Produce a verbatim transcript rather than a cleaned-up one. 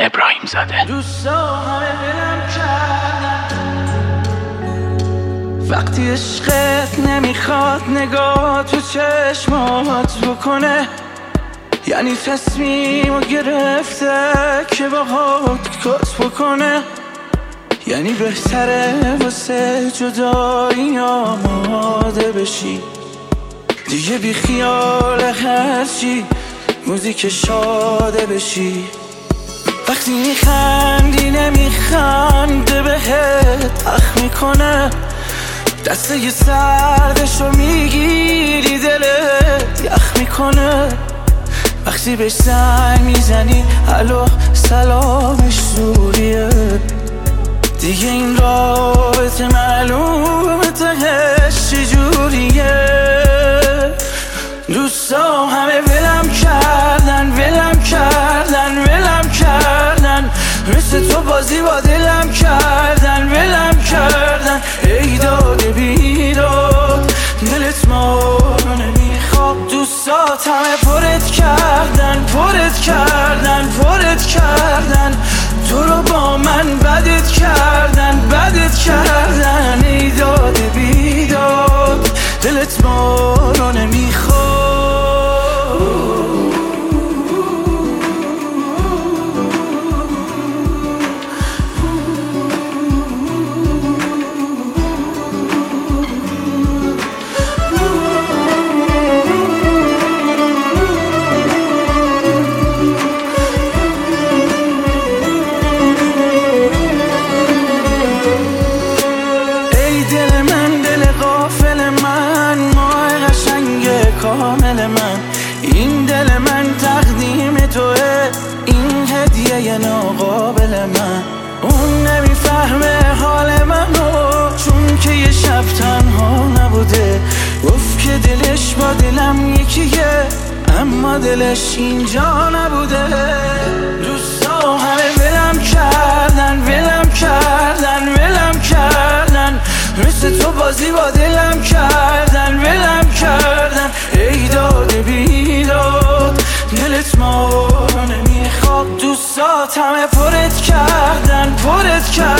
ابراهیم زاده. دوستا همه دلم کردن وقتی عشقت نمیخواد نگاه تو چشمات بکنه، یعنی تصمیمو گرفته که باهات کات بکنه، یعنی بهتره واسه جدایی آماده بشی، دیگه بی خیال هرچی موزیک شاده بشی. وقتی میخندی نمیخنده بهت اخ میکنه، دسته ی سردشو میگیری دلت یخ میکنه. وقتی بهش زنگ میزنی الو سلامش زوریه، دیگه این رابطه معلومه تهش چجوریه. دوستا همه ولم کردن ولم کردن ولم کردن، مثل تو بازی با دلم کردن ولم کردن. ای داد بیداد دلت ما رو نمیخواد، دوستات همه پرت کردن پرت کردن پرت کردن، تو رو با من بدت کردن بدت کردن. ای داد بیداد دلت ما رو نمیخواد. کامل من این دل من تقدیم توه، این هدیه ناقابل من. اون نمیفهمه حال منو چون که یه شب تنها نبوده، گفت که دلش با دلم یکیه اما دلش اینجا نبوده. دوستا همه ولم کردن ولم کردن ولم کردن، مثل تو بازی با دلم کردن ولم کردن. ای داد بیداد دلت ما رو نمیخواد، دوستات همه پرت کردن پرت کردن